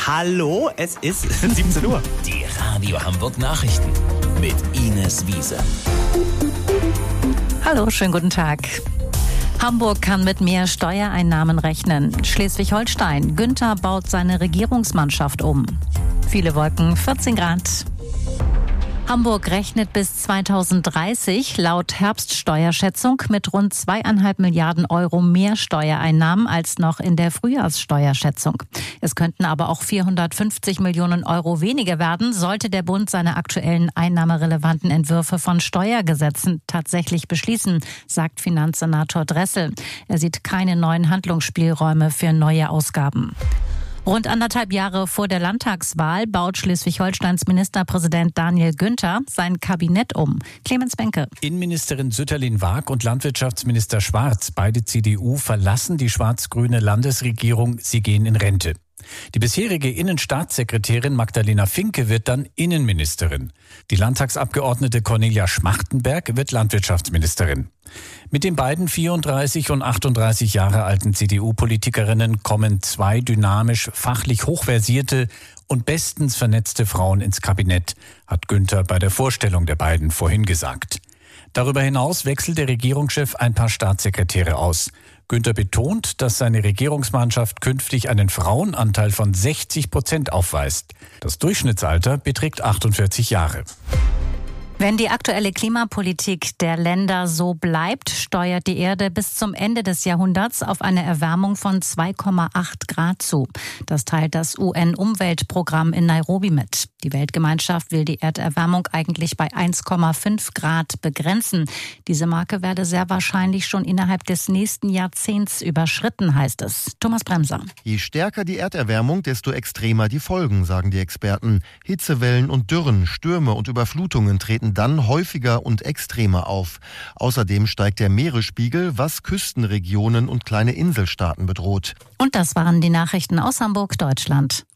Hallo, es ist 17 Uhr. Die Radio Hamburg Nachrichten mit Ines Wiese. Hallo, schönen guten Tag. Hamburg kann mit mehr Steuereinnahmen rechnen. Schleswig-Holstein. Günther baut seine Regierungsmannschaft um. Viele Wolken, 14 Grad. Hamburg rechnet bis 2030 laut Herbststeuerschätzung mit rund 2,5 Milliarden Euro mehr Steuereinnahmen als noch in der Frühjahrssteuerschätzung. Es könnten aber auch 450 Millionen Euro weniger werden, sollte der Bund seine aktuellen einnahmerelevanten Entwürfe von Steuergesetzen tatsächlich beschließen, sagt Finanzsenator Dressel. Er sieht keine neuen Handlungsspielräume für neue Ausgaben. Rund 1,5 Jahre vor der Landtagswahl baut Schleswig-Holsteins Ministerpräsident Daniel Günther sein Kabinett um. Clemens Benke. Innenministerin Sütterlin-Waag und Landwirtschaftsminister Schwarz, beide CDU, verlassen die schwarz-grüne Landesregierung. Sie gehen in Rente. Die bisherige Innenstaatssekretärin Magdalena Finke wird dann Innenministerin. Die Landtagsabgeordnete Cornelia Schmachtenberg wird Landwirtschaftsministerin. Mit den beiden 34 und 38 Jahre alten CDU-Politikerinnen kommen zwei dynamisch, fachlich hochversierte und bestens vernetzte Frauen ins Kabinett, hat Günther bei der Vorstellung der beiden vorhin gesagt. Darüber hinaus wechselt der Regierungschef ein paar Staatssekretäre aus. Günther betont, dass seine Regierungsmannschaft künftig einen Frauenanteil von 60% aufweist. Das Durchschnittsalter beträgt 48 Jahre. Wenn die aktuelle Klimapolitik der Länder so bleibt, steuert die Erde bis zum Ende des Jahrhunderts auf eine Erwärmung von 2,8 Grad zu. Das teilt das UN-Umweltprogramm in Nairobi mit. Die Weltgemeinschaft will die Erderwärmung eigentlich bei 1,5 Grad begrenzen. Diese Marke werde sehr wahrscheinlich schon innerhalb des nächsten Jahrzehnts überschritten, heißt es. Thomas Bremser. Je stärker die Erderwärmung, desto extremer die Folgen, sagen die Experten. Hitzewellen und Dürren, Stürme und Überflutungen treten dann häufiger und extremer auf. Außerdem steigt der Meeresspiegel, was Küstenregionen und kleine Inselstaaten bedroht. Und das waren die Nachrichten aus Hamburg, Deutschland.